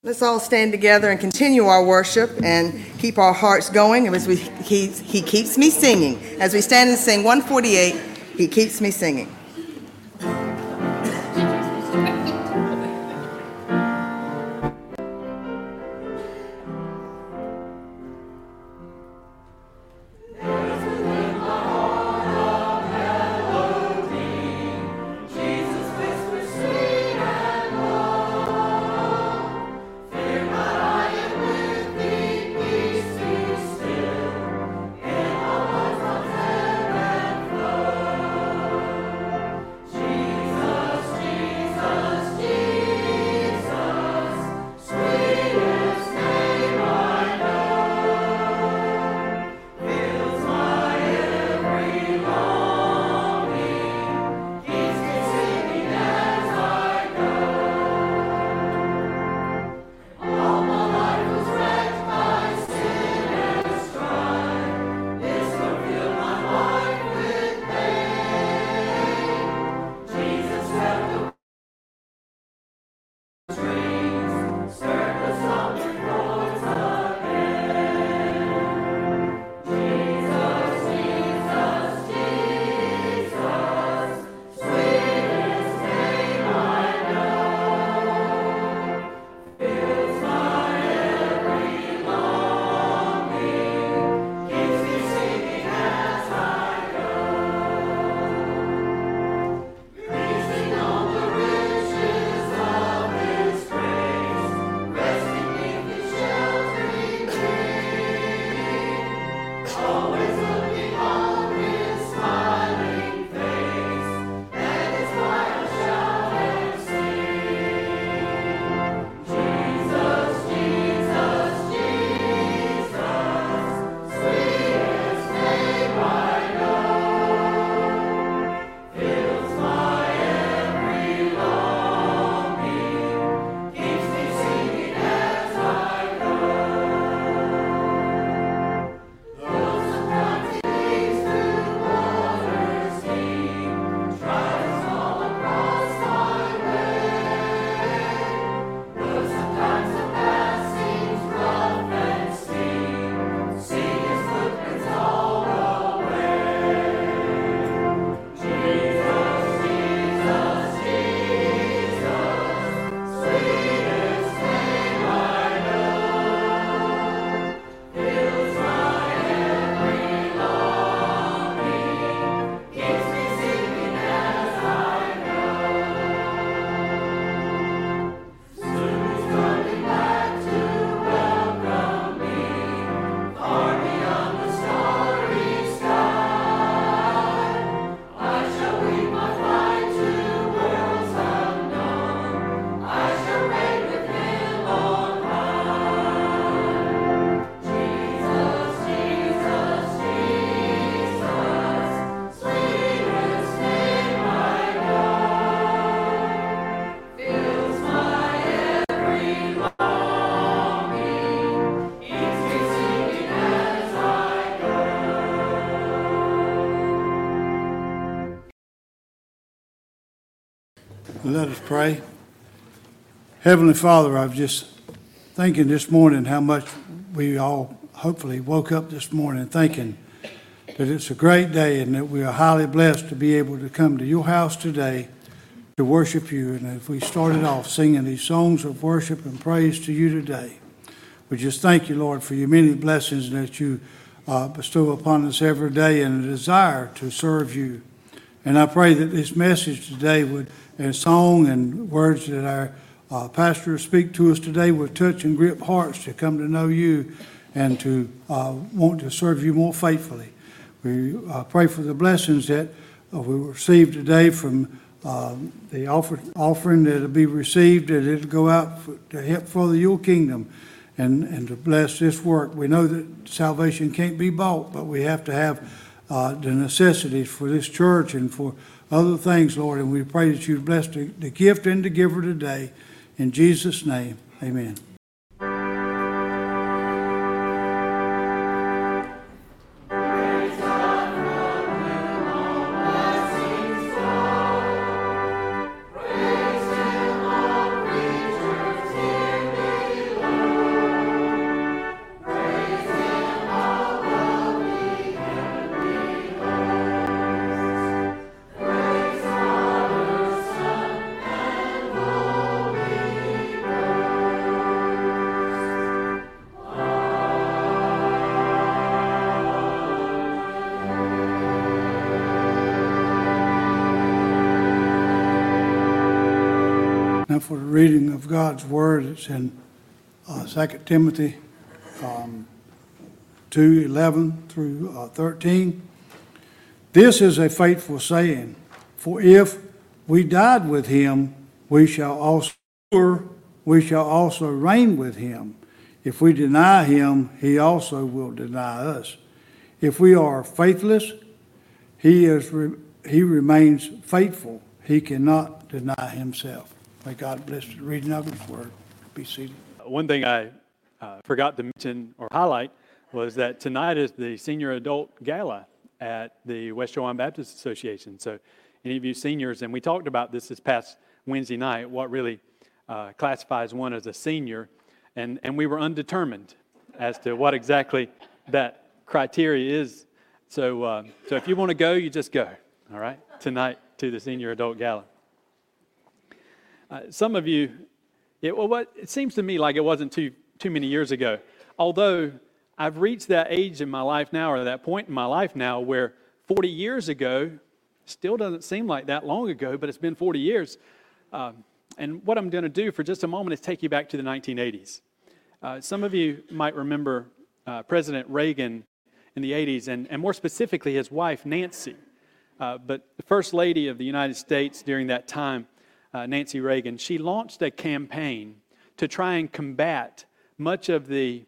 Let's all stand together and continue our worship and keep our hearts going as He keeps me singing. As we stand and sing 148, He keeps me singing. Let us pray. Heavenly Father, I was just thinking this morning how much we all hopefully woke up this morning thinking that it's a great day and that we are highly blessed to be able to come to your house today to worship you. And if we started off singing these songs of worship and praise to you today, we just thank you, Lord, for your many blessings that you bestow upon us every day and a desire to serve you. And I pray that this message today would, and song and words that our pastor speak to us today would touch and grip hearts to come to know you and to want to serve you more faithfully. We pray for the blessings that we receive today from the offering that will be received, that it will go out to help further your kingdom and to bless this work. We know that salvation can't be bought, but we have to have the necessities for this church and for other things, Lord, and we pray that you bless the gift and the giver today. In Jesus' name, amen. Now for the reading of God's Word, it's in 2 Timothy 2:11 through 13. This is a faithful saying, for if we died with him, we shall also reign with him. If we deny him, he also will deny us. If we are faithless, he remains faithful. He cannot deny himself. May God bless the reading of his word. Be seated. One thing I forgot to mention or highlight was that tonight is the Senior Adult Gala at the West Shoreline Baptist Association. So any of you seniors, and we talked about this past Wednesday night, what really classifies one as a senior, and we were undetermined as to what exactly that criteria is. So if you want to go, you just go, all right, tonight to the Senior Adult Gala. Some of you, it seems to me like it wasn't too many years ago, although I've reached that age in my life now, or that point in my life now, where 40 years ago still doesn't seem like that long ago, but it's been 40 years. And what I'm going to do for just a moment is take you back to the 1980s. Some of you might remember President Reagan in the 80s, and more specifically his wife, Nancy. But the First Lady of the United States during that time, Nancy Reagan, she launched a campaign to try and combat much of the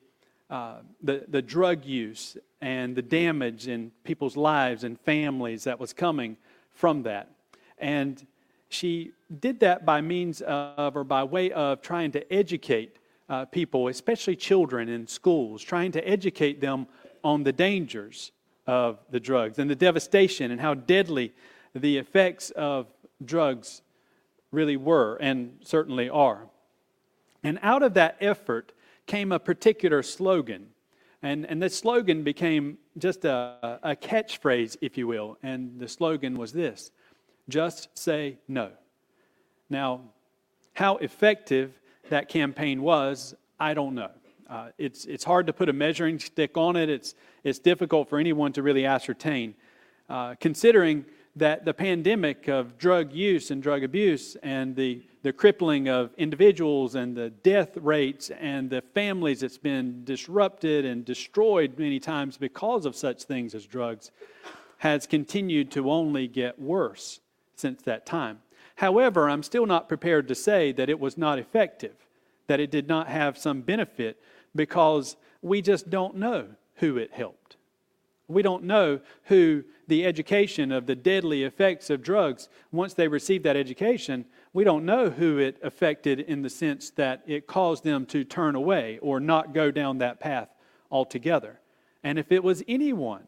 drug use and the damage in people's lives and families that was coming from that. And she did that by means of, or by way of, trying to educate people, especially children in schools, trying to educate them on the dangers of the drugs and the devastation and how deadly the effects of drugs really were and certainly are. And out of that effort came a particular slogan. And this slogan became just a catchphrase, if you will. And the slogan was this: just say no. Now, how effective that campaign was, I don't know. It's hard to put a measuring stick on it. It's difficult for anyone to really ascertain, considering that the pandemic of drug use and drug abuse and the crippling of individuals and the death rates and the families that's been disrupted and destroyed many times because of such things as drugs has continued to only get worse since that time. However, I'm still not prepared to say that it was not effective, that it did not have some benefit, because we just don't know who it helped. We don't know who the education of the deadly effects of drugs, once they received that education, we don't know who it affected in the sense that it caused them to turn away or not go down that path altogether. And if it was anyone,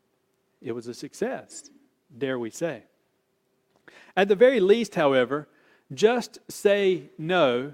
it was a success, dare we say. At the very least, however, just say no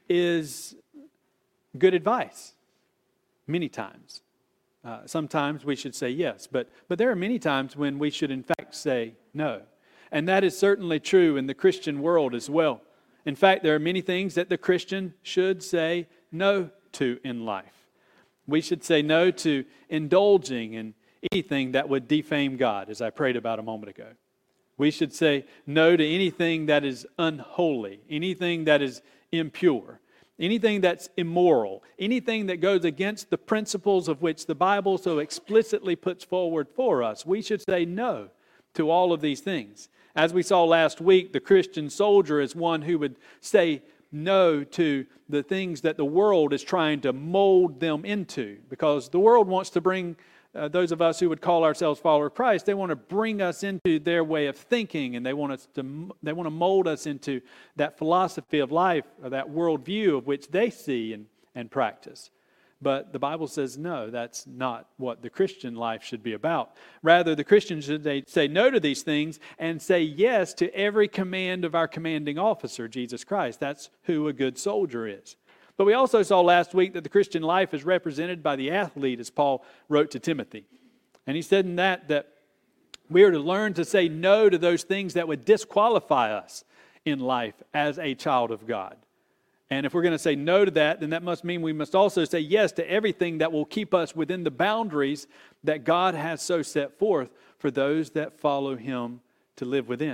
is good advice many times. Sometimes we should say yes, but there are many times when we should in fact say no. And that is certainly true in the Christian world as well. In fact, there are many things that the Christian should say no to in life. We should say no to indulging in anything that would defame God, as I prayed about a moment ago. We should say no to anything that is unholy, anything that is impure, anything that's immoral, anything that goes against the principles of which the Bible so explicitly puts forward for us. We should say no to all of these things. As we saw last week, the Christian soldier is one who would say no to the things that the world is trying to mold them into, because the world wants to bring those of us who would call ourselves followers of Christ, they want to bring us into their way of thinking, and they want to mold us into that philosophy of life, or that worldview of which they see and practice. But the Bible says no, that's not what the Christian life should be about. Rather, the Christian should say no to these things and say yes to every command of our commanding officer, Jesus Christ. That's who a good soldier is. But we also saw last week that the Christian life is represented by the athlete, as Paul wrote to Timothy. And he said in that we are to learn to say no to those things that would disqualify us in life as a child of God. And if we're going to say no to that, then that must mean we must also say yes to everything that will keep us within the boundaries that God has so set forth for those that follow Him to live within.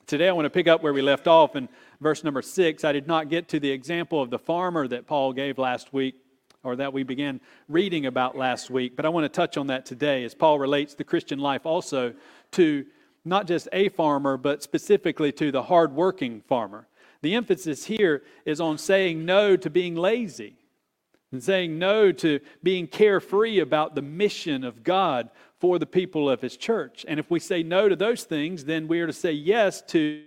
Today I want to pick up where we left off in verse number 6. I did not get to the example of the farmer that Paul gave last week, or that we began reading about last week, but I want to touch on that today as Paul relates the Christian life also to not just a farmer, but specifically to the hardworking farmer. The emphasis here is on saying no to being lazy and saying no to being carefree about the mission of God for the people of His church. And if we say no to those things, then we are to say yes to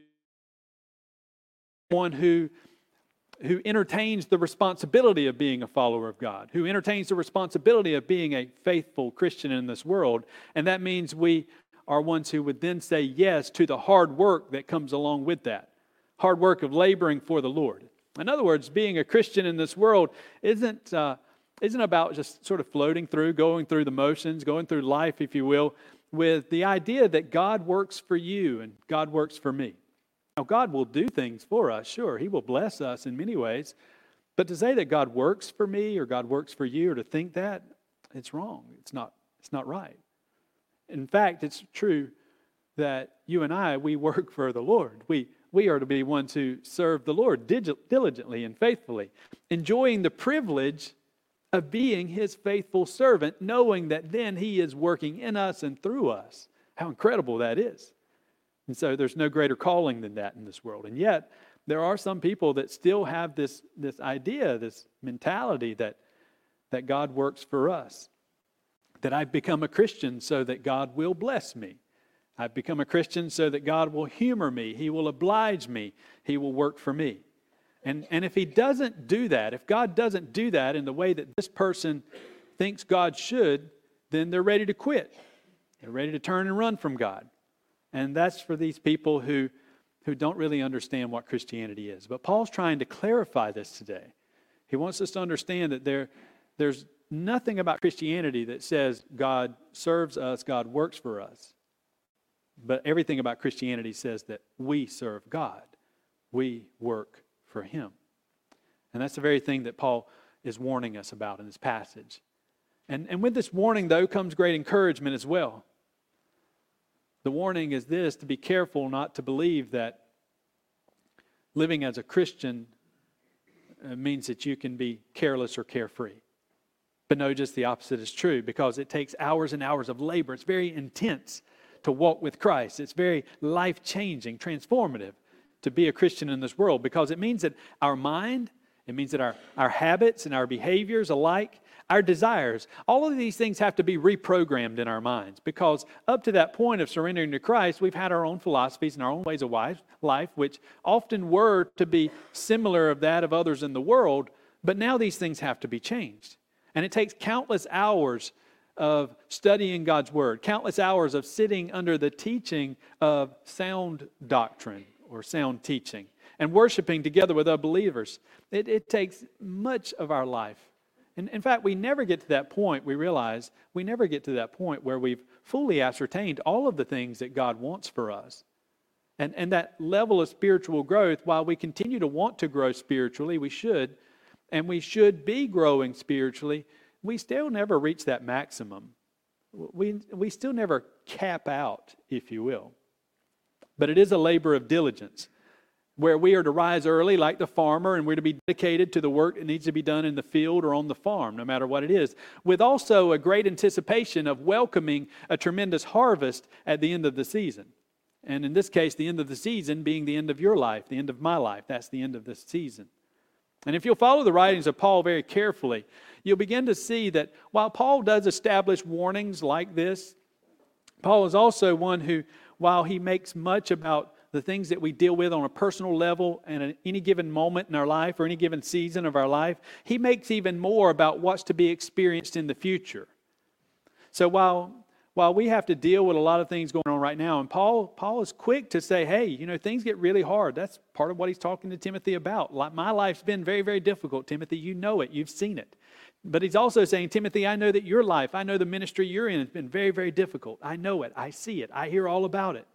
one who entertains the responsibility of being a follower of God, who entertains the responsibility of being a faithful Christian in this world. And that means we are ones who would then say yes to the hard work that comes along with that. Hard work of laboring for the Lord. In other words, being a Christian in this world isn't about just sort of floating through, going through the motions, going through life, if you will, with the idea that God works for you and God works for me. Now, God will do things for us, sure. He will bless us in many ways. But to say that God works for me or God works for you, or to think that, it's wrong. It's not right. In fact, it's true that you and I, we work for the Lord. We are to be ones who serve the Lord diligently and faithfully, enjoying the privilege of being His faithful servant, knowing that then He is working in us and through us. How incredible that is. And so there's no greater calling than that in this world. And yet, there are some people that still have this idea, this mentality that God works for us. That I've become a Christian so that God will bless me. I've become a Christian so that God will humor me. He will oblige me. He will work for me. And if He doesn't do that, if God doesn't do that in the way that this person thinks God should, then they're ready to quit. They're ready to turn and run from God. And that's for these people who don't really understand what Christianity is. But Paul's trying to clarify this today. He wants us to understand that there's nothing about Christianity that says God serves us, God works for us. But everything about Christianity says that we serve God. We work for Him. And that's the very thing that Paul is warning us about in this passage. And with this warning, though, comes great encouragement as well. The warning is this: to be careful not to believe that living as a Christian means that you can be careless or carefree. But no, just the opposite is true, because it takes hours and hours of labor. It's very intense to walk with Christ. It's very life-changing, transformative to be a Christian in this world, because it means that our mind, it means that our habits and our behaviors alike, our desires, all of these things have to be reprogrammed in our minds, because up to that point of surrendering to Christ, we've had our own philosophies and our own ways of life, which often were to be similar of that of others in the world, but now these things have to be changed. And it takes countless hours of studying God's Word, countless hours of sitting under the teaching of sound doctrine or sound teaching, and worshiping together with other believers. It takes much of our life. And in fact, we never get to that point, we realize, we never get to that point where we've fully ascertained all of the things that God wants for us. And that level of spiritual growth, while we continue to want to grow spiritually, we should, and we should be growing spiritually, we still never reach that maximum. We still never cap out, if you will. But it is a labor of diligence, where we are to rise early like the farmer, and we're to be dedicated to the work that needs to be done in the field or on the farm, no matter what it is, with also a great anticipation of welcoming a tremendous harvest at the end of the season. And in this case, the end of the season being the end of your life, the end of my life. That's the end of this season. And if you'll follow the writings of Paul very carefully, you'll begin to see that while Paul does establish warnings like this, Paul is also one who, while he makes much about the things that we deal with on a personal level and at any given moment in our life or any given season of our life, he makes even more about what's to be experienced in the future. So while we have to deal with a lot of things going on right now, and Paul is quick to say, hey, things get really hard. That's part of what he's talking to Timothy about. Like, my life's been very, very difficult, Timothy. You know it. You've seen it. But he's also saying, Timothy, I know that your life, I know the ministry you're in has been very, very difficult. I know it. I see it. I hear all about it.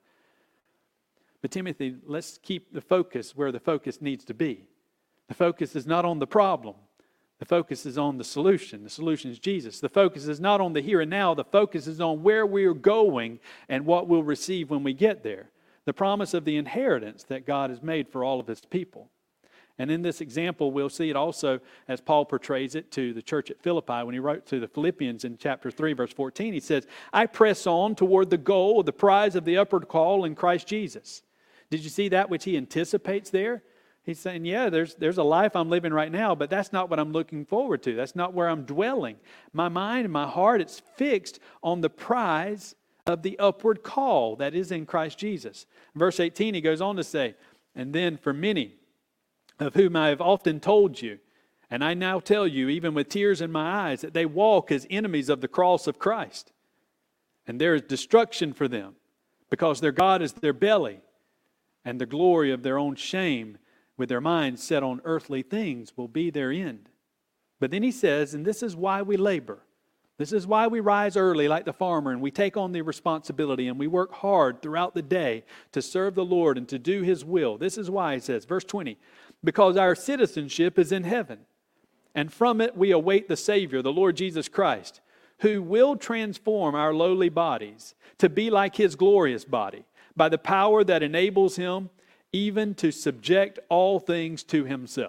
But Timothy, let's keep the focus where the focus needs to be. The focus is not on the problem. The focus is on the solution. The solution is Jesus. The focus is not on the here and now. The focus is on where we are going and what we'll receive when we get there. the promise of the inheritance that God has made for all of his people. And in this example, we'll see it also as Paul portrays it to the church at Philippi when he wrote to the Philippians in chapter 3, verse 14. He says, I press on toward the goal of the prize of the upward call in Christ Jesus. Did you see that which he anticipates there? He's saying, yeah, there's a life I'm living right now, but that's not what I'm looking forward to. That's not where I'm dwelling. My mind and my heart, it's fixed on the prize of the upward call that is in Christ Jesus. Verse 18, he goes on to say, and then for many of whom I have often told you, and I now tell you, even with tears in my eyes, that they walk as enemies of the cross of Christ. And there is destruction for them, because their God is their belly, and the glory of their own shame, with their minds set on earthly things, will be their end. But then he says, and this is why we labor. This is why we rise early like the farmer, and we take on the responsibility, and we work hard throughout the day to serve the Lord and to do his will. This is why, he says, verse 20, because our citizenship is in heaven, and from it we await the Savior, the Lord Jesus Christ, who will transform our lowly bodies to be like his glorious body, by the power that enables him even to subject all things to himself.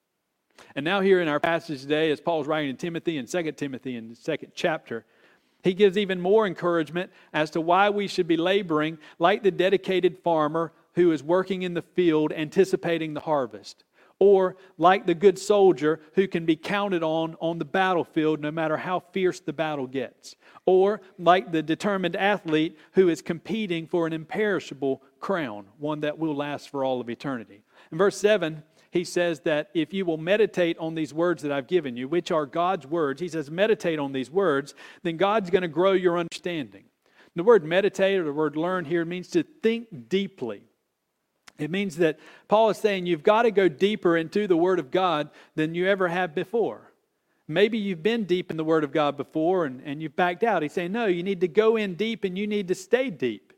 And now here in our passage today, as Paul's writing in Timothy and 2 Timothy in the 2nd chapter, he gives even more encouragement as to why we should be laboring like the dedicated farmer who is working in the field anticipating the harvest, or like the good soldier who can be counted on the battlefield no matter how fierce the battle gets, or like the determined athlete who is competing for an imperishable crown, one that will last for all of eternity. In verse 7, he says that if you will meditate on these words that I've given you, which are God's words, he says meditate on these words, then God's going to grow your understanding. The word meditate or the word learn here means to think deeply. It means that Paul is saying you've got to go deeper into the Word of God than you ever have before. Maybe you've been deep in the Word of God before and you've backed out. He's saying, no, you need to go in deep and you need to stay deep.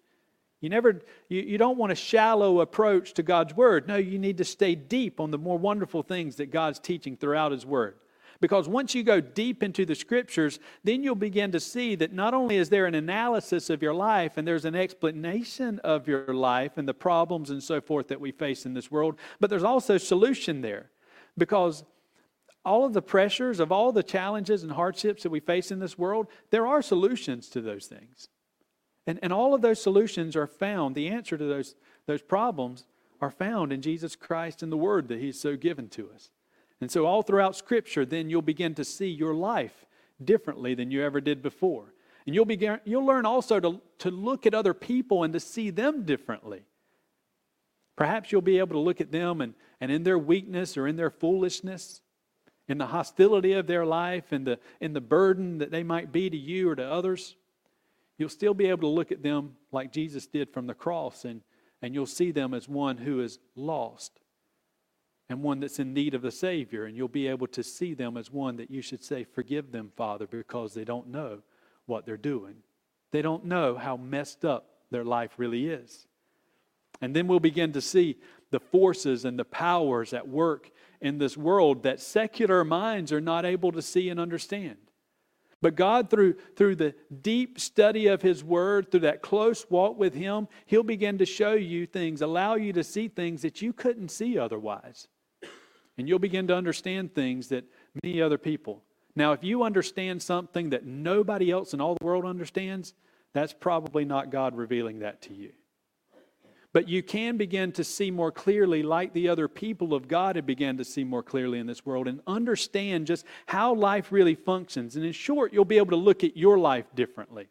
You don't want a shallow approach to God's Word. No, you need to stay deep on the more wonderful things that God's teaching throughout His Word. Because once you go deep into the Scriptures, then you'll begin to see that not only is there an analysis of your life and there's an explanation of your life and the problems and so forth that we face in this world, but there's also solution there. Because all of the pressures of all the challenges and hardships that we face in this world, there are solutions to those things. And all of those solutions are found, the answer to those problems are found in Jesus Christ and the Word that He's so given to us. And so all throughout Scripture, then you'll begin to see your life differently than you ever did before. And you'll learn also to look at other people and to see them differently. Perhaps you'll be able to look at them and in their weakness or in their foolishness, in the hostility of their life and in the burden that they might be to you or to others, you'll still be able to look at them like Jesus did from the cross, and you'll see them as one who is lost and one that's in need of the Savior, and you'll be able to see them as one that you should say, forgive them, Father, because they don't know what they're doing. They don't know how messed up their life really is. And then we'll begin to see the forces and the powers at work in this world that secular minds are not able to see and understand. But God, through the deep study of His Word, through that close walk with Him, He'll begin to show you things, allow you to see things that you couldn't see otherwise. And you'll begin to understand things that many other people. Now, if you understand something that nobody else in all the world understands, that's probably not God revealing that to you. But you can begin to see more clearly, like the other people of God have begun to see more clearly in this world, and understand just how life really functions. And in short, you'll be able to look at your life differently.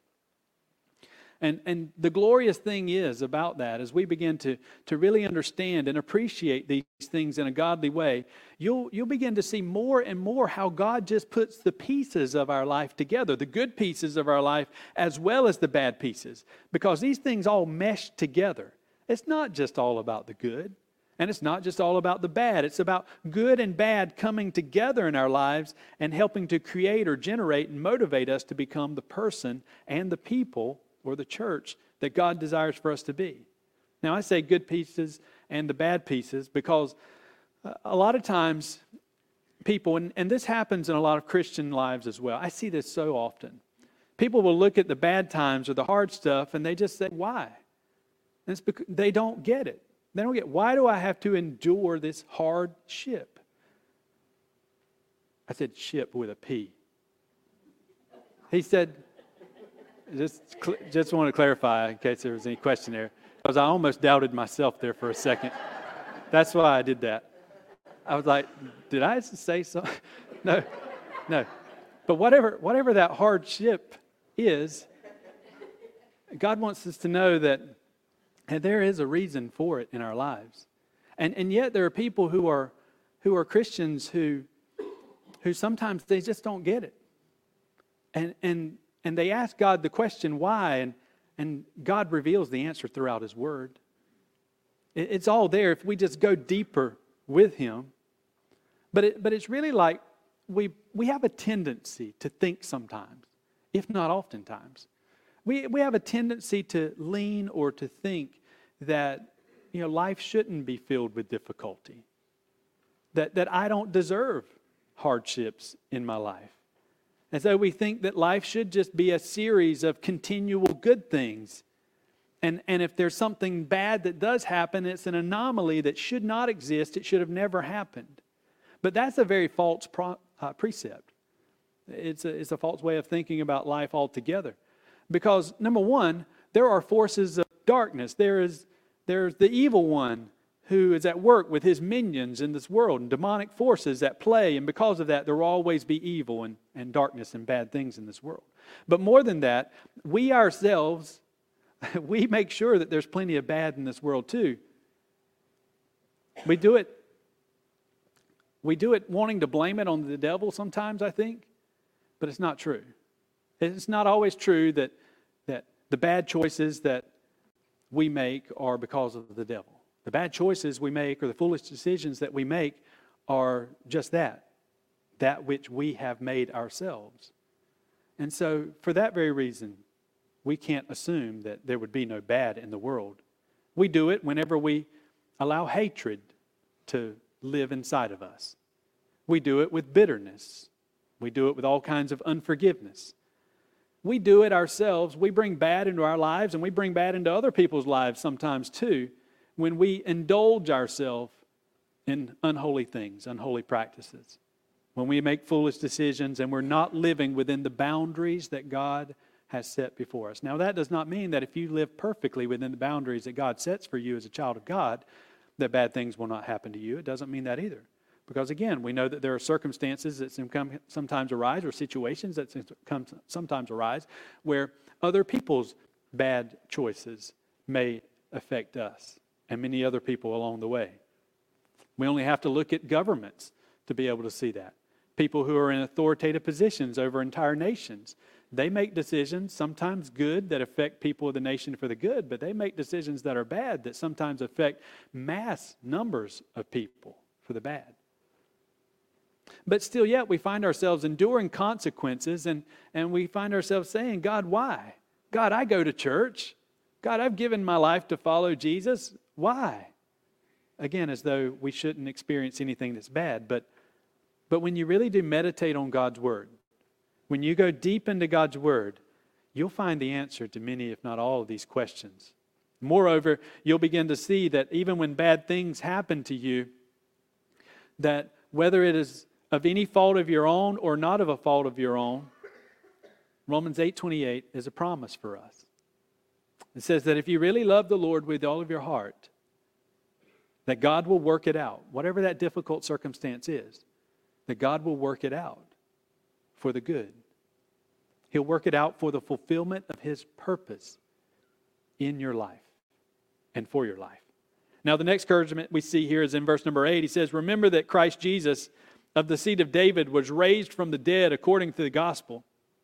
And the glorious thing is about that, as we begin to really understand and appreciate these things in a godly way, you'll begin to see more and more how God just puts the pieces of our life together, the good pieces of our life as well as the bad pieces, because these things all mesh together. It's not just all about the good, and it's not just all about the bad. It's about good and bad coming together in our lives and helping to create or generate and motivate us to become the person and the people or the church that God desires for us to be. Now, I say good pieces and the bad pieces because a lot of times people, and this happens in a lot of Christian lives as well. I see this so often. People will look at the bad times or the hard stuff and they just say, why? And it's because they don't get it. They don't get, why do I have to endure this hardship? I said ship with a P. He said, just want to clarify in case there was any question there, because I almost doubted myself there for a second. That's why I did that. I was like, did I say so? No. But whatever that hardship is, God wants us to know that there is a reason for it in our lives. And yet there are people who are Christians who sometimes they just don't get it. And they ask God the question, why? And God reveals the answer throughout His Word. It's all there if we just go deeper with Him. But it's really like we have a tendency to think sometimes, if not oftentimes. We have a tendency to lean or to think that life shouldn't be filled with difficulty. That I don't deserve hardships in my life. And so we think that life should just be a series of continual good things. And if there's something bad that does happen, it's an anomaly that should not exist. It should have never happened. But that's a very false precept. It's a false way of thinking about life altogether. Because, number one, there are forces of darkness. There's the evil one who is at work with his minions in this world, and demonic forces at play, and because of that, there will always be evil and darkness and bad things in this world. But more than that, we ourselves, we make sure that there's plenty of bad in this world too. We do it wanting to blame it on the devil sometimes, I think, but it's not true. It's not always true that the bad choices that we make are because of the devil. The bad choices we make or the foolish decisions that we make are just that which we have made ourselves. And so for that very reason, we can't assume that there would be no bad in the world. We do it whenever we allow hatred to live inside of us. We do it with bitterness. We do it with all kinds of unforgiveness. We do it ourselves. We bring bad into our lives, and we bring bad into other people's lives sometimes too, when we indulge ourselves in unholy things, unholy practices. When we make foolish decisions and we're not living within the boundaries that God has set before us. Now, that does not mean that if you live perfectly within the boundaries that God sets for you as a child of God, that bad things will not happen to you. It doesn't mean that either. Because again, we know that there are circumstances that sometimes arise, or situations that sometimes arise, where other people's bad choices may affect us and many other people along the way. We only have to look at governments to be able to see that. People who are in authoritative positions over entire nations, they make decisions, sometimes good, that affect people of the nation for the good, but they make decisions that are bad that sometimes affect mass numbers of people for the bad. But still yet we find ourselves enduring consequences, and we find ourselves saying, God, why? God, I go to church. God, I've given my life to follow Jesus. Why? Again, as though we shouldn't experience anything that's bad. But when you really do meditate on God's Word, when you go deep into God's Word, you'll find the answer to many, if not all, of these questions. Moreover, you'll begin to see that even when bad things happen to you, that whether it is of any fault of your own or not of a fault of your own, Romans 8:28 is a promise for us. It says that if you really love the Lord with all of your heart, that God will work it out, whatever that difficult circumstance is, that God will work it out for the good. He'll work it out for the fulfillment of His purpose in your life and for your life. Now, the next encouragement we see here is in verse number 8. He says, remember that Christ Jesus of the seed of David was raised from the dead according to the gospel.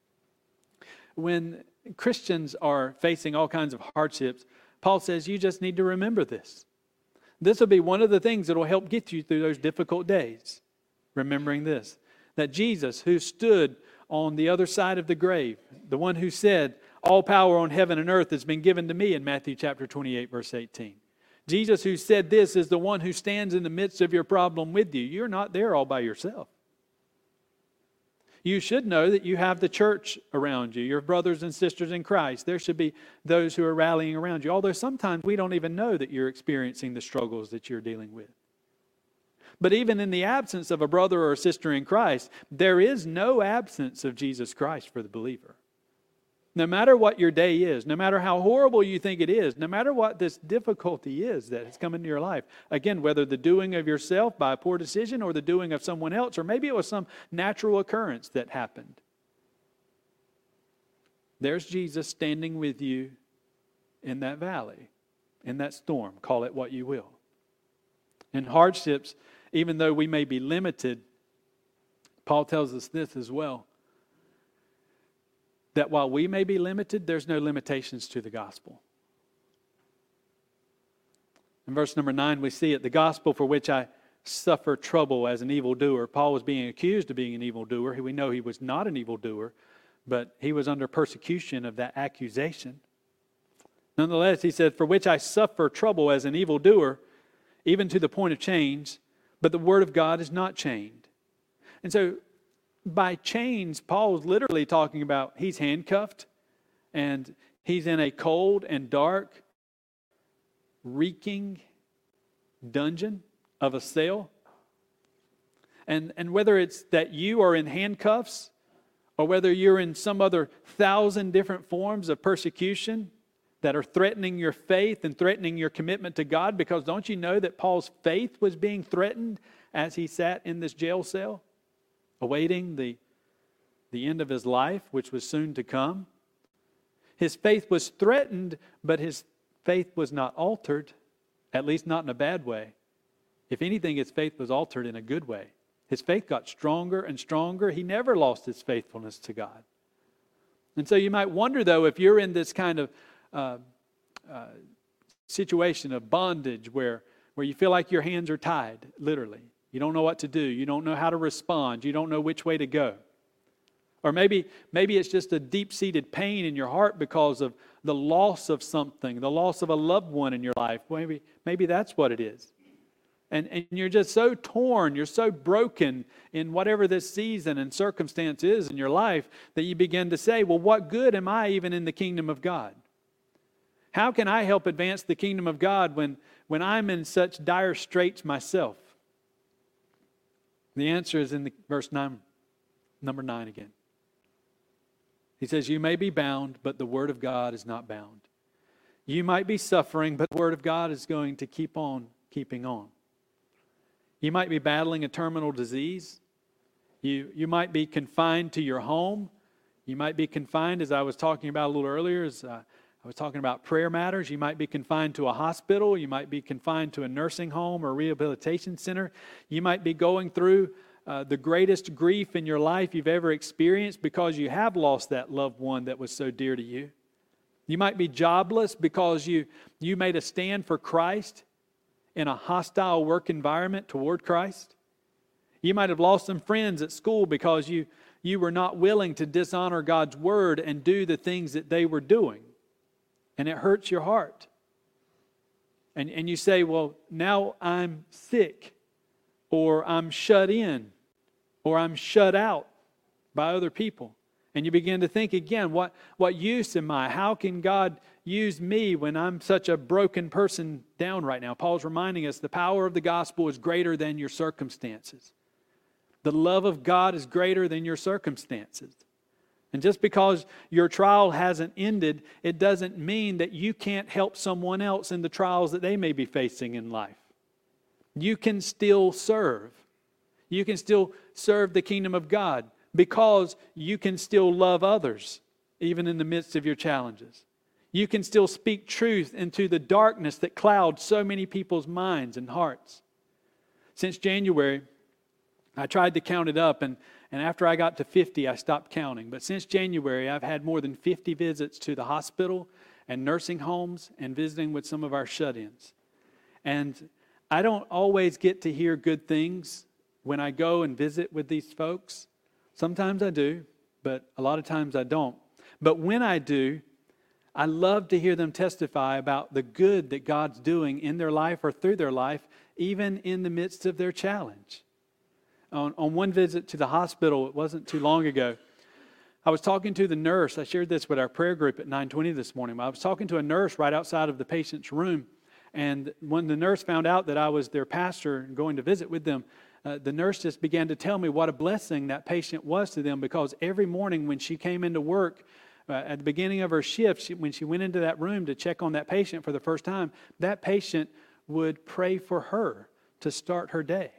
When Christians are facing all kinds of hardships, Paul says you just need to remember this. This will be one of the things that will help get you through those difficult days. Remembering this, that Jesus, who stood on the other side of the grave, the one who said, all power on heaven and earth has been given to me in Matthew chapter 28, verse 18. Jesus, who said this, is the one who stands in the midst of your problem with you. You're not there all by yourself. You should know that you have the church around you, your brothers and sisters in Christ. There should be those who are rallying around you, although sometimes we don't even know that you're experiencing the struggles that you're dealing with. But even in the absence of a brother or a sister in Christ, there is no absence of Jesus Christ for the believer. No matter what your day is, no matter how horrible you think it is, no matter what this difficulty is that has come into your life, again, whether the doing of yourself by a poor decision or the doing of someone else, or maybe it was some natural occurrence that happened, there's Jesus standing with you in that valley, in that storm, call it what you will. In hardships, even though we may be limited, Paul tells us this as well, that while we may be limited, there's no limitations to the gospel. In verse number 9, we see it, the gospel for which I suffer trouble as an evildoer. Paul was being accused of being an evildoer. We know he was not an evildoer, but he was under persecution of that accusation. Nonetheless, he said, for which I suffer trouble as an evildoer, even to the point of chains, but the word of God is not chained. And so, by chains, Paul is literally talking about he's handcuffed and he's in a cold and dark, reeking dungeon of a cell. And whether it's that you are in handcuffs or whether you're in some other 1,000 different forms of persecution that are threatening your faith and threatening your commitment to God, because don't you know that Paul's faith was being threatened as he sat in this jail cell, awaiting the end of his life, which was soon to come? His faith was threatened, but his faith was not altered, at least not in a bad way. If anything, his faith was altered in a good way. His faith got stronger and stronger. He never lost his faithfulness to God. And so you might wonder, though, if you're in this kind of situation of bondage where you feel like your hands are tied, literally. You don't know what to do. You don't know how to respond. You don't know which way to go. Or maybe it's just a deep-seated pain in your heart because of the loss of something, the loss of a loved one in your life. Maybe that's what it is. And you're just so torn, you're so broken in whatever this season and circumstance is in your life that you begin to say, well, what good am I even in the kingdom of God? How can I help advance the kingdom of God when I'm in such dire straits myself? The answer is in the verse 9, number 9 again. He says, you may be bound, but the word of God is not bound. You might be suffering, but the word of God is going to keep on keeping on. You might be battling a terminal disease. You might be confined to your home. You might be confined, as I was talking about a little earlier, I was talking about prayer matters. You might be confined to a hospital. You might be confined to a nursing home or rehabilitation center. You might be going through the greatest grief in your life you've ever experienced because you have lost that loved one that was so dear to you. You might be jobless because you made a stand for Christ in a hostile work environment toward Christ. You might have lost some friends at school because you were not willing to dishonor God's word and do the things that they were doing. And it hurts your heart. And you say, well, now I'm sick, or I'm shut in, or I'm shut out by other people. And you begin to think again, what use am I? How can God use me when I'm such a broken person down right now? Paul's reminding us the power of the gospel is greater than your circumstances. The love of God is greater than your circumstances. And just because your trial hasn't ended, it doesn't mean that you can't help someone else in the trials that they may be facing in life. You can still serve. You can still serve the kingdom of God because you can still love others, even in the midst of your challenges. You can still speak truth into the darkness that clouds so many people's minds and hearts. Since January, I tried to count it up, and after I got to 50, I stopped counting. But since January, I've had more than 50 visits to the hospital and nursing homes and visiting with some of our shut-ins. And I don't always get to hear good things when I go and visit with these folks. Sometimes I do, but a lot of times I don't. But when I do, I love to hear them testify about the good that God's doing in their life or through their life, even in the midst of their challenge. On one visit to the hospital, it wasn't too long ago, I was talking to the nurse. I shared this with our prayer group at 9:20 this morning. I was talking to a nurse right outside of the patient's room. And when the nurse found out that I was their pastor and going to visit with them, the nurse just began to tell me what a blessing that patient was to them, because every morning when she came into work, at the beginning of her shift, when she went into that room to check on that patient for the first time, that patient would pray for her to start her day.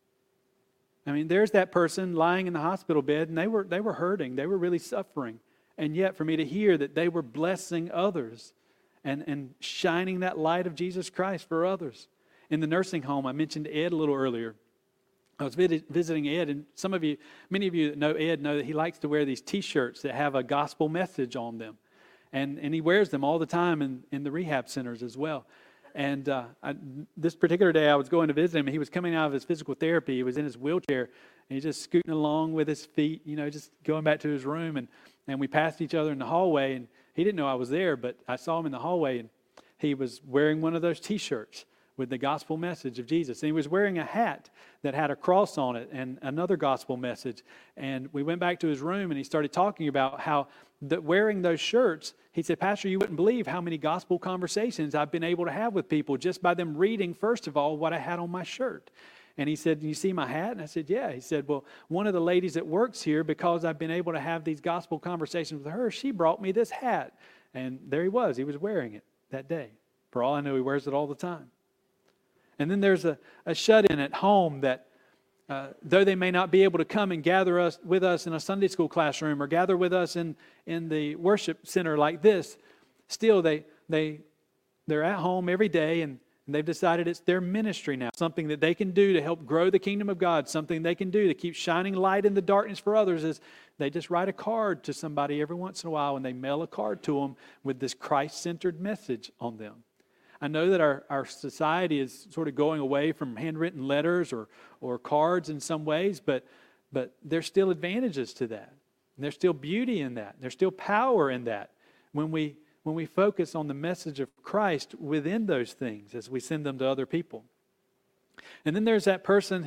I mean, there's that person lying in the hospital bed, and they were hurting. They were really suffering. And yet, for me to hear that they were blessing others and shining that light of Jesus Christ for others. In the nursing home, I mentioned Ed a little earlier. I was visiting Ed, and many of you that know Ed know that he likes to wear these T-shirts that have a gospel message on them. And he wears them all the time in the rehab centers as well. And this particular day, I was going to visit him, and he was coming out of his physical therapy. He was in his wheelchair, and he's just scooting along with his feet, just going back to his room. And we passed each other in the hallway, and he didn't know I was there, but I saw him in the hallway, and he was wearing one of those T-shirts with the gospel message of Jesus. And he was wearing a hat that had a cross on it and another gospel message. And we went back to his room, and he started talking about how wearing those shirts, he said, "Pastor, you wouldn't believe how many gospel conversations I've been able to have with people just by them reading, first of all, what I had on my shirt." And he said, "You see my hat?" And I said, "Yeah." He said, "Well, one of the ladies that works here, because I've been able to have these gospel conversations with her, she brought me this hat." And there he was wearing it that day. For all I know, he wears it all the time. And then there's a shut-in at home that, though they may not be able to come and gather with us in a Sunday school classroom or gather with us in the worship center like this, still they're at home every day, and they've decided it's their ministry now, something that they can do to help grow the kingdom of God, something they can do to keep shining light in the darkness for others. Is they just write a card to somebody every once in a while, and they mail a card to them with this Christ-centered message on them. I know that our society is sort of going away from handwritten letters or cards in some ways, but there's still advantages to that. And there's still beauty in that. There's still power in that when we focus on the message of Christ within those things as we send them to other people. And then there's that person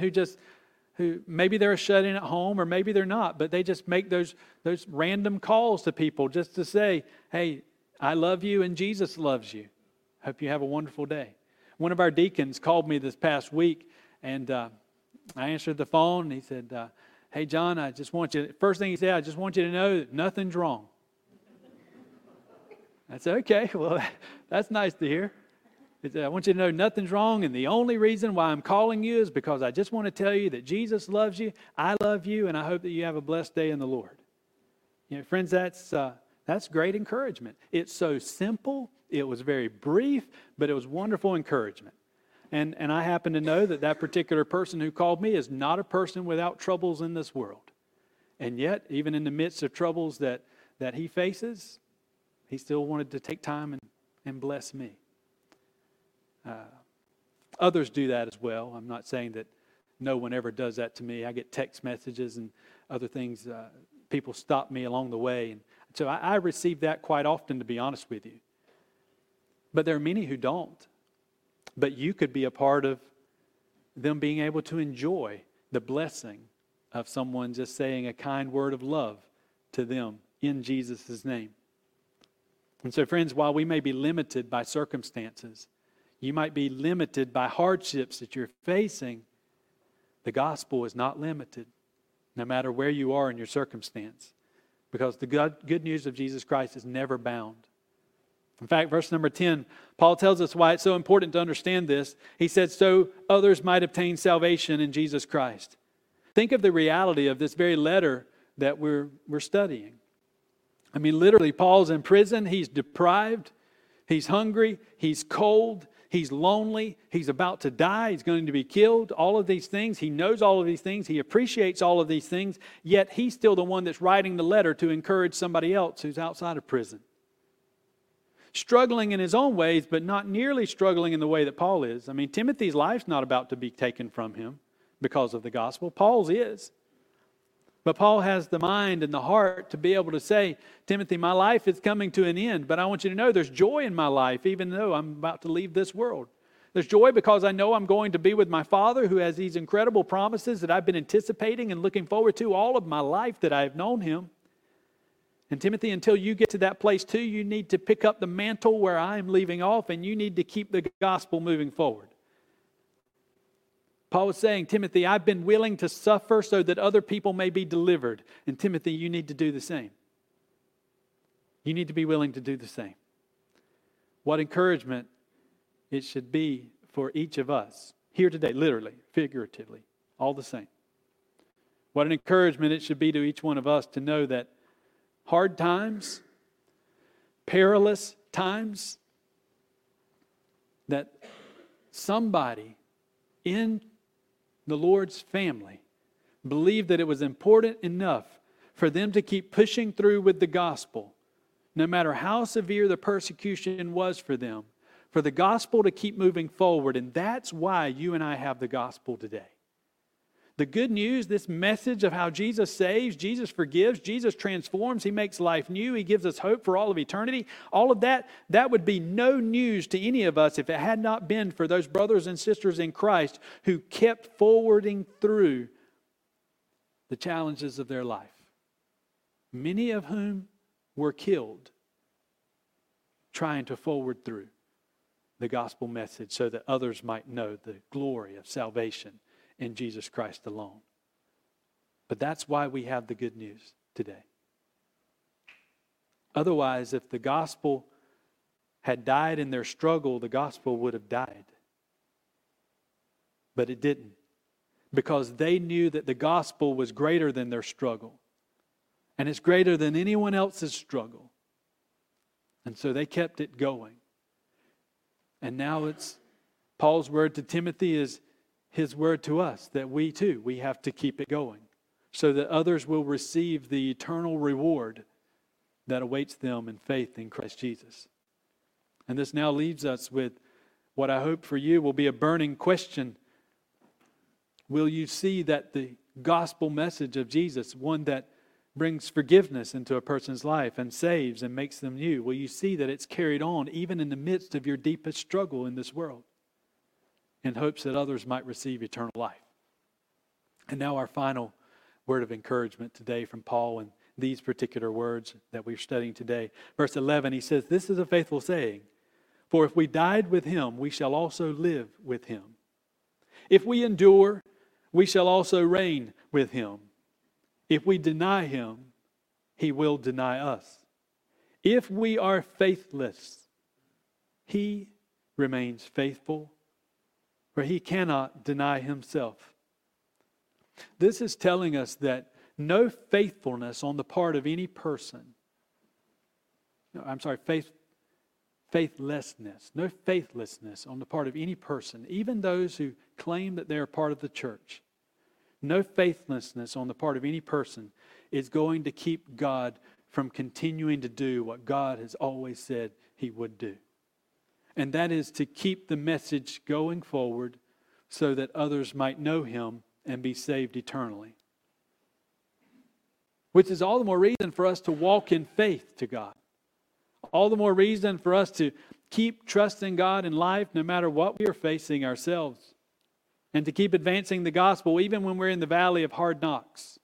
who maybe they're shut-in at home, or maybe they're not, but they just make those random calls to people just to say, "Hey, I love you and Jesus loves you. Hope you have a wonderful day." One of our deacons called me this past week, and I answered the phone, and he said, "Hey, John, first thing he said, I just want you to know that nothing's wrong." I said, "Okay, well, that's nice to hear." He said, "I want you to know nothing's wrong, and the only reason why I'm calling you is because I just want to tell you that Jesus loves you, I love you, and I hope that you have a blessed day in the Lord." Friends, that's great encouragement. It's so simple. It was very brief, but it was wonderful encouragement. And I happen to know that particular person who called me is not a person without troubles in this world. And yet, even in the midst of troubles that he faces, he still wanted to take time and bless me. Others do that as well. I'm not saying that no one ever does that to me. I get text messages and other things. People stop me along the way. And so I receive that quite often, to be honest with you. But there are many who don't. But you could be a part of them being able to enjoy the blessing of someone just saying a kind word of love to them in Jesus' name. And so, friends, while we may be limited by circumstances, you might be limited by hardships that you're facing, the gospel is not limited, no matter where you are in your circumstance, because the good news of Jesus Christ is never bound. In fact, verse number 10, Paul tells us why it's so important to understand this. He said, "So others might obtain salvation in Jesus Christ." Think of the reality of this very letter that we're studying. I mean, literally, Paul's in prison. He's deprived. He's hungry. He's cold. He's lonely. He's about to die. He's going to be killed. All of these things. He knows all of these things. He appreciates all of these things. Yet he's still the one that's writing the letter to encourage somebody else who's outside of prison. Struggling in his own ways, but not nearly struggling in the way that Paul is. I mean, Timothy's life's not about to be taken from him because of the gospel. Paul's is. But Paul has the mind and the heart to be able to say, "Timothy, my life is coming to an end, but I want you to know there's joy in my life, even though I'm about to leave this world." There's joy because I know I'm going to be with my Father who has these incredible promises that I've been anticipating and looking forward to all of my life that I've known Him. And Timothy, until you get to that place too, you need to pick up the mantle where I am leaving off, and you need to keep the gospel moving forward. Paul was saying, Timothy, I've been willing to suffer so that other people may be delivered. And Timothy, you need to do the same. You need to be willing to do the same. What encouragement it should be for each of us here today, literally, figuratively, all the same. What an encouragement it should be to each one of us to know that hard times, perilous times, that somebody in the Lord's family believed that it was important enough for them to keep pushing through with the gospel, no matter how severe the persecution was for them, for the gospel to keep moving forward. And that's why you and I have the gospel today. The good news, this message of how Jesus saves, Jesus forgives, Jesus transforms, He makes life new, He gives us hope for all of eternity. All of that would be no news to any of us if it had not been for those brothers and sisters in Christ who kept forwarding through the challenges of their life. Many of whom were killed trying to forward through the gospel message so that others might know the glory of salvation in Jesus Christ alone. But that's why we have the good news today. Otherwise, if the gospel had died in their struggle, the gospel would have died. But it didn't, because they knew that the gospel was greater than their struggle. And it's greater than anyone else's struggle. And so they kept it going. And now it's Paul's word to Timothy is his word to us, that we too, we have to keep it going so that others will receive the eternal reward that awaits them in faith in Christ Jesus. And this now leaves us with what I hope for you will be a burning question. Will you see that the gospel message of Jesus, one that brings forgiveness into a person's life and saves and makes them new, will you see that it's carried on even in the midst of your deepest struggle in this world, in hopes that others might receive eternal life? And now our final word of encouragement today from Paul in these particular words that we're studying today. Verse 11, he says, "This is a faithful saying, for if we died with Him, we shall also live with Him. If we endure, we shall also reign with Him. If we deny Him, He will deny us. If we are faithless, He remains faithful, for He cannot deny Himself." This is telling us that no faithfulness on the part of any person, faithlessness, no faithlessness on the part of any person, even those who claim that they are part of the church, no faithlessness on the part of any person is going to keep God from continuing to do what God has always said He would do. And that is to keep the message going forward so that others might know Him and be saved eternally. Which is all the more reason for us to walk in faith to God. All the more reason for us to keep trusting God in life no matter what we are facing ourselves. And to keep advancing the gospel even when we're in the valley of hard knocks.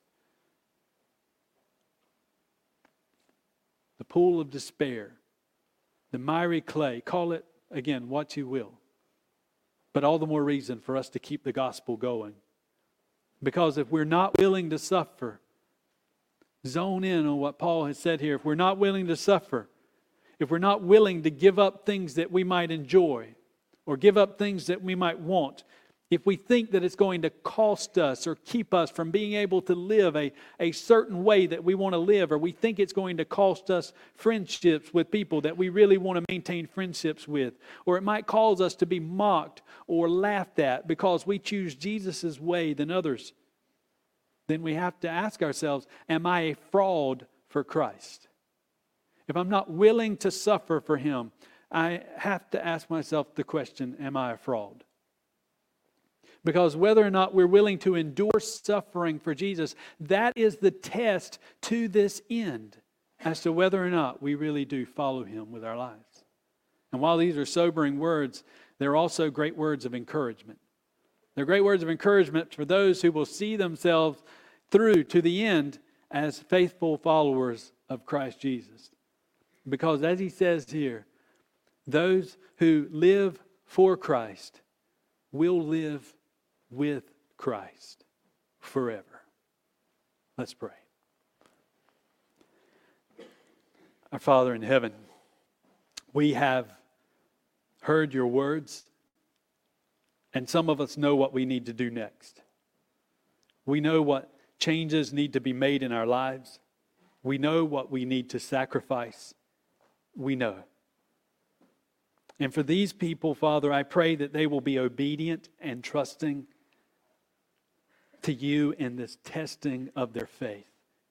The pool of despair. The miry clay. Call it, again, what you will. But all the more reason for us to keep the gospel going. Because if we're not willing to suffer, zone in on what Paul has said here. If we're not willing to suffer, if we're not willing to give up things that we might enjoy, or give up things that we might want, if we think that it's going to cost us or keep us from being able to live a certain way that we want to live, or we think it's going to cost us friendships with people that we really want to maintain friendships with, or it might cause us to be mocked or laughed at because we choose Jesus' way than others, then we have to ask ourselves, am I a fraud for Christ? If I'm not willing to suffer for Him, I have to ask myself the question, am I a fraud? Because whether or not we're willing to endure suffering for Jesus, that is the test to this end as to whether or not we really do follow Him with our lives. And while these are sobering words, they're also great words of encouragement. They're great words of encouragement for those who will see themselves through to the end as faithful followers of Christ Jesus. Because as he says here, those who live for Christ will live with Christ forever. Let's pray. Our Father in heaven, we have heard your words, and some of us know what we need to do next. We know what changes need to be made in our lives. We know what we need to sacrifice. We know. And for these people, Father, I pray that they will be obedient and trusting to you in this testing of their faith.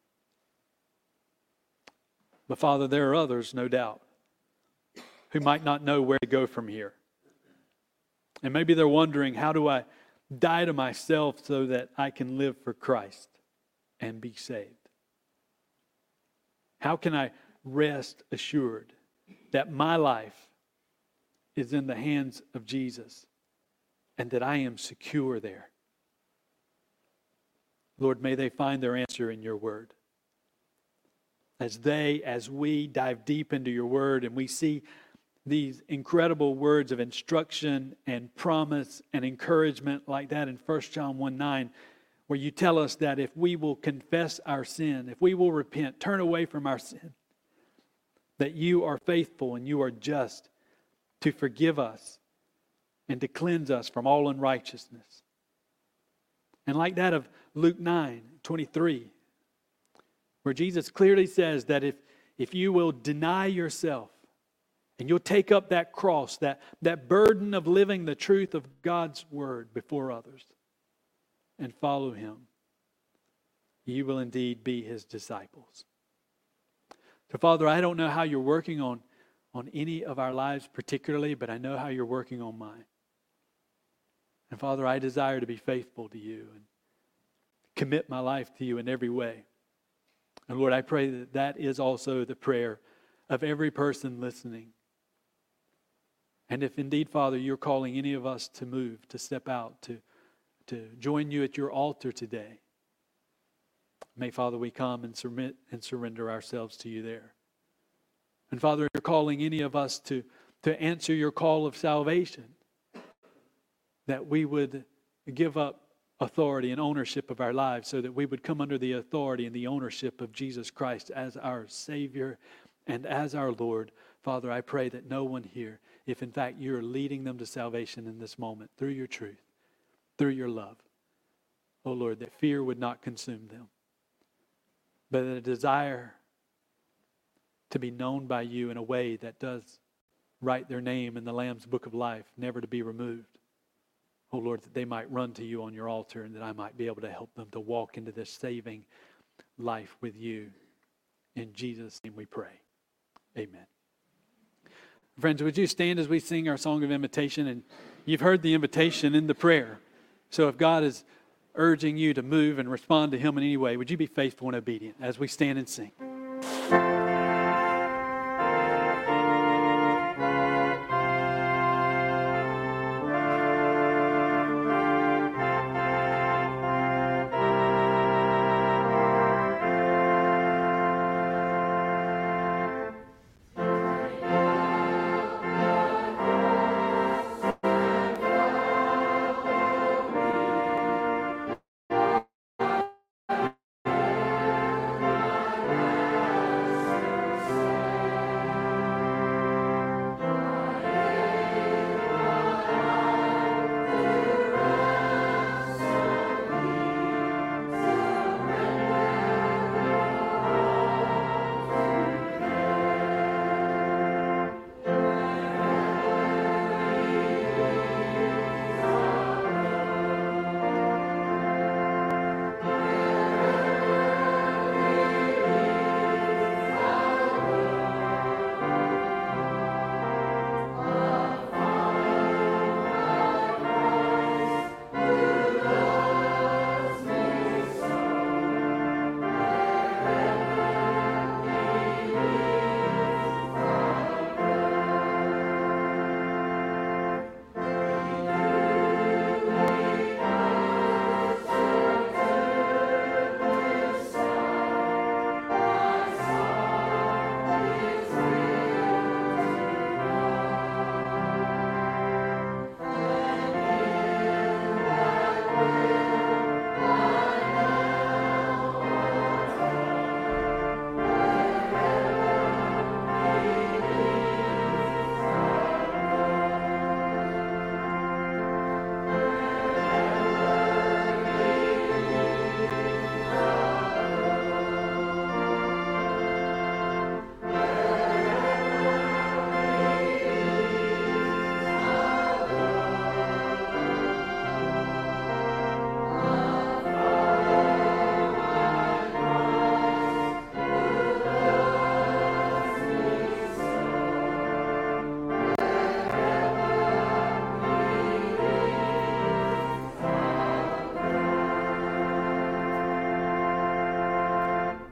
But Father, there are others, no doubt, who might not know where to go from here. And maybe they're wondering, how do I die to myself so that I can live for Christ and be saved? How can I rest assured that my life is in the hands of Jesus and that I am secure there? Lord, may they find their answer in your word. As we dive deep into your word and we see these incredible words of instruction and promise and encouragement like that in 1 John 1:9, where you tell us that if we will confess our sin, if we will repent, turn away from our sin, that you are faithful and you are just to forgive us and to cleanse us from all unrighteousness. And like that of Luke 9:23, where Jesus clearly says that if you will deny yourself and you'll take up that cross, that burden of living the truth of God's word before others and follow him, you will indeed be his disciples. So Father, I don't know how you're working on any of our lives particularly, but I know how you're working on mine. And Father, I desire to be faithful to you and commit my life to you in every way. And Lord, I pray that that is also the prayer of every person listening. And if indeed, Father, you're calling any of us to move, to step out, to join you at your altar today, may, Father, we come and submit and surrender ourselves to you there. And Father, you're calling any of us to answer your call of salvation, that we would give up authority and ownership of our lives so that we would come under the authority and the ownership of Jesus Christ as our Savior and as our Lord. Father, I pray that no one here, if in fact you're leading them to salvation in this moment through your truth, through your love, oh Lord, that fear would not consume them, but a desire to be known by you in a way that does write their name in the Lamb's book of life, never to be removed. Oh Lord, that they might run to you on your altar and that I might be able to help them to walk into this saving life with you. In Jesus' name we pray. Amen. Friends, would you stand as we sing our song of invitation? And you've heard the invitation in the prayer. So if God is urging you to move and respond to him in any way, would you be faithful and obedient as we stand and sing?